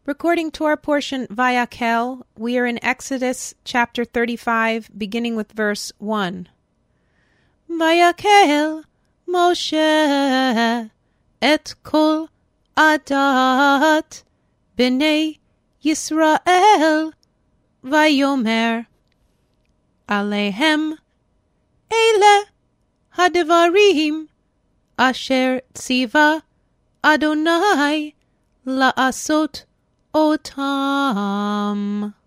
Recording Torah portion Vayakel, we are in Exodus chapter 35, beginning with verse 1. Vayakel Moshe et kol adat b'nei Yisrael vayomer alehem ele hadvarim asher tziva Adonai la'asot otam.